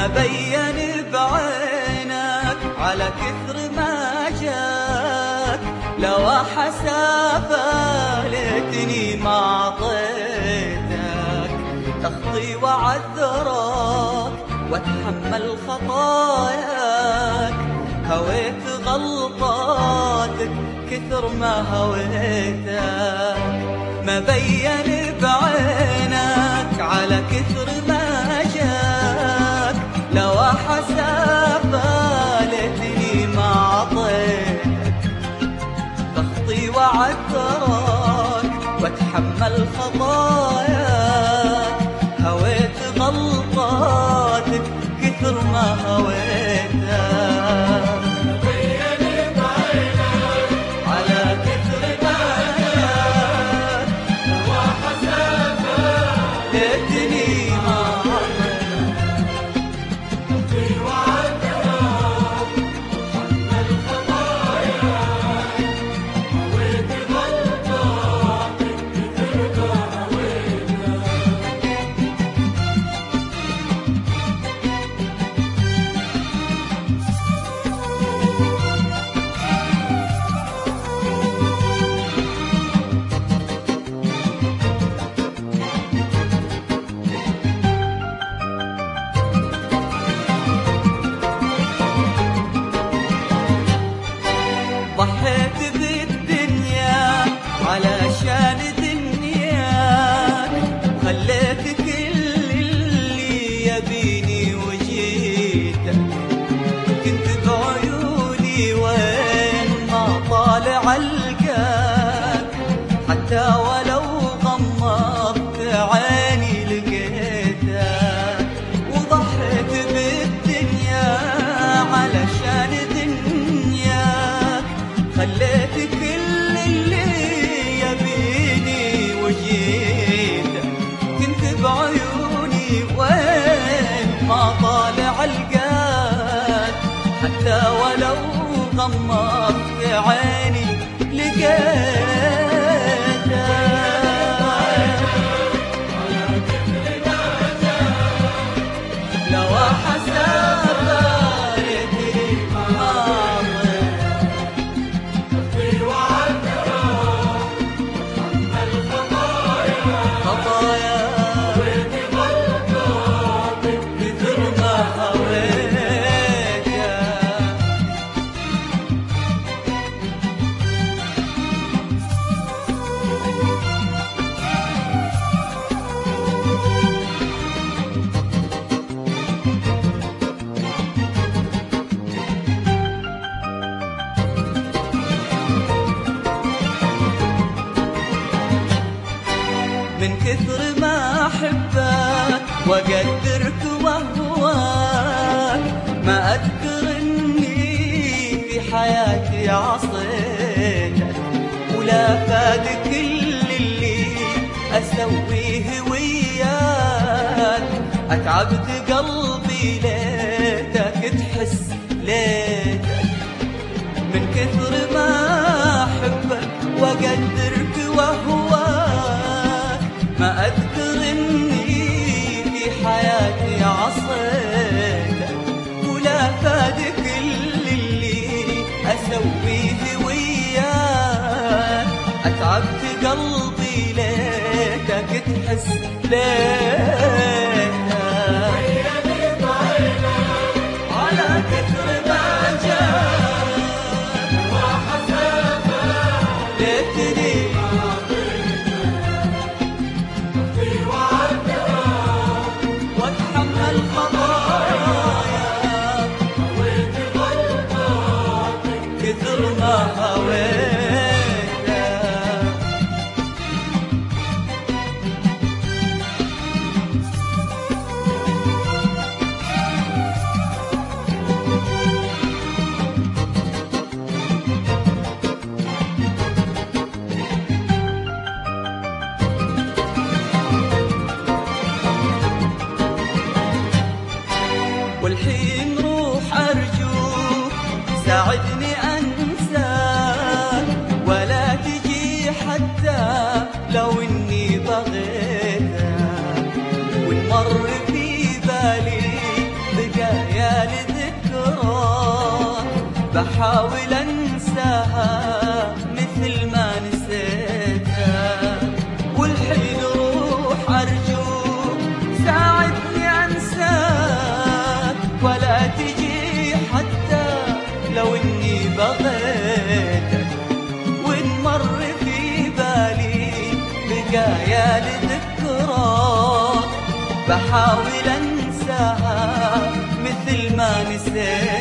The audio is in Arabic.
ما بين بعينك على كثر ما جاك لو حسافة ليتني ما عطيتك تخطي وعذرك واتحمل خطاياك هويت غلطاتك كثر ما هويتك ما بين بعينك على كثر ما جاك لو حسافة ليتني ما عطيتك تخطي وعذرك واتحمل خطاياك هويت غلطاتك كثر ما هويتك ضحيت بالدنيا علشان دنياك خليت كل اللي يبيني وجيتك كنت بعيوني وين ما طالع القاك حتى ولو غمضت عيني لقيتك وضحيت بالدنيا علشان خليت كل اللي يبيني وجيتك كنت بعيوني وين ما طالع القاك حتى ولو غمضت عيني لقيتك لو حسافة من كثر ما أحبك وأقدرك وأهواك ما أذكر إني في حياتي عصيتك ولا فاد كل اللي أسويه وياك أتعبت قلبي ليتك تحس ليتك من كثر ما أحبك وأقدرك وأهواك ما أذكر إني في حياتي عصيتك ولا فاد كل اللي أسويه وياك أتعبت قلبي ليتك تحس ليتك بحاول انساها مثل ما نسيتها. والحين روح ارجوك ساعدني انساك، ولا تجي حتى لو اني بغيتك. وان مر في بالي بقايا لذكراك، بحاول انساها مثل ما نسيت.